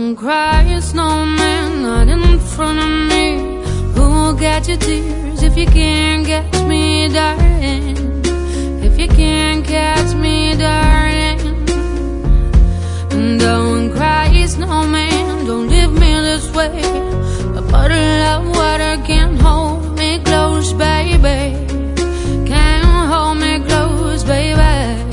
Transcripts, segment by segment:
Don't cry, snowman, not in front of me. Who will get your tears if you can't catch me, darling? If you can't catch me, darling. Don't cry, snowman, don't leave me this way. A bottle of water can't hold me close, baby. Can't hold me close, baby.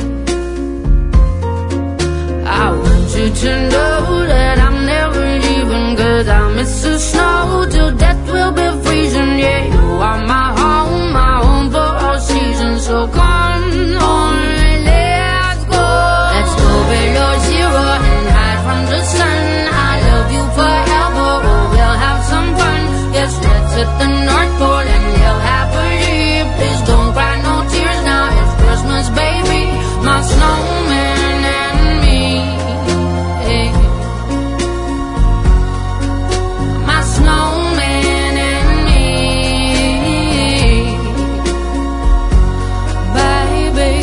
I want you to know that I'm never leaving, 'cause I miss the snow till death will be freezing. Yeah, you are my home for all seasons. So come on, let's go. Let's go below zero and hide from the sun. I love you forever, oh, we'll have some fun. Yes, let's hit the North Pole and live happily. Please don't cry no tears now, it's Christmas, baby. My snowman and me, hey. My snowman and me, baby.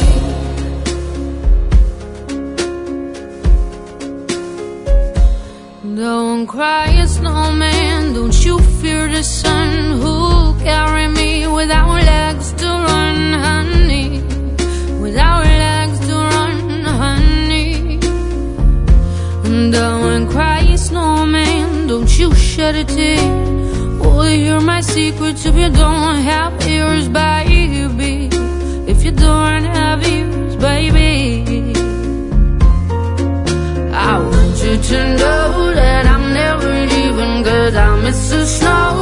Don't cry, snowman, don't you fear the sun. Who'll carry me without legs to run, honey? Without legs to run, honey. Don't cry, snowman, don't you shed a tear. Will you hear my secrets if you don't have ears, baby? If you don't have ears, baby. I want you to know that I'm never leaving, 'cause I miss the snow